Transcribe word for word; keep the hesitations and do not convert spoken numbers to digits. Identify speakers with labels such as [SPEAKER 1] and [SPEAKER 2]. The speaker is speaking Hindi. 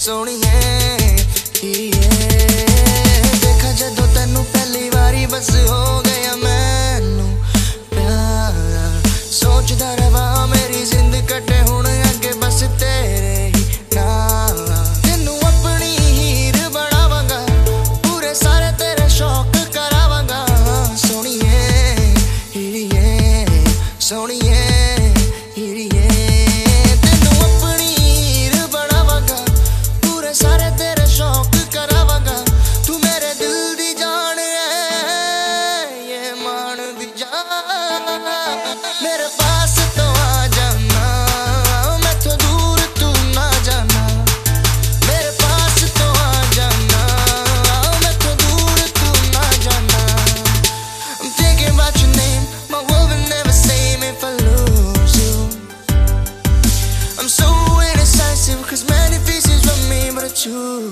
[SPEAKER 1] सोनिए देखा जदों तैनू पहली बारी बस हो गया मैनू प्यार सोचदा रवा मेरी जिंद कटे हुण अगे बस तेरे ही नाल तैनू अपनी हीर बनावांगा पूरे सारे तेरे शौक करावांगा सोनिए हीरिए सोनिए हीरिए तैनू अपनी हीर बनावांगा पूरे सारे तेरे शौक करावांगा तू मेरे दिल दी जान है ये मान दी जान मेरे पास तो आ जाना मैं तो दूर तू ना जाना मेरे पास तो आ जाना मैं तो दूर तू ना जाना I'm thinking about your name my world will never same if I lose you I'm so indecisive cause many pieces from me but I choose